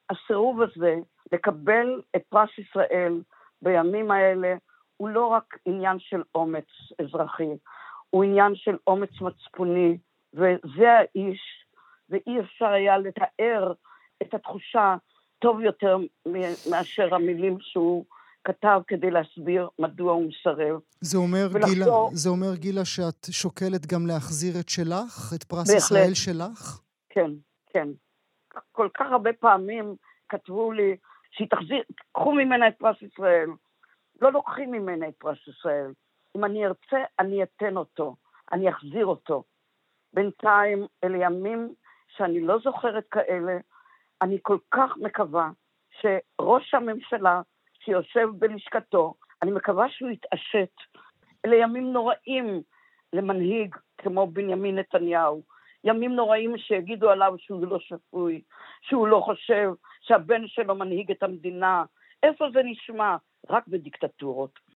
הסירוב הזה לקבל את פרס ישראל בימים האלה, הוא לא רק עניין של אומץ אזרחי, הוא עניין של אומץ מצפוני, וזה האיש, ואי אפשר היה לתאר את התחושה טוב יותר מאשר המילים שהוא כתב כדי להסביר מדוע הוא מסרב. זה אומר, גילה, שאת שוקלת גם להחזיר את שלך, את פרס בהחלט. ישראל שלך? כן, כן. כל כך הרבה פעמים כתבו לי, שהיא תחזיר, קחו ממנה את פרס ישראל. לא לוקחים ממנה את פרס ישראל. אם אני ארצה, אני אתן אותו. אני אחזיר אותו. בינתיים, אלה ימים שאני לא זוכרת כאלה, אני כל כך מקווה שראש הממשלה שיושב בלשכתו, אני מקווה שהוא יתעשת. אלה ימים נוראים למנהיג כמו בנימין נתניהו. ימים נוראים שיגידו עליו שהוא לא שפוי, שהוא לא חושב שהבן שלו מנהיג את המדינה. איפה זה נשמע? רק בדיקטטורות.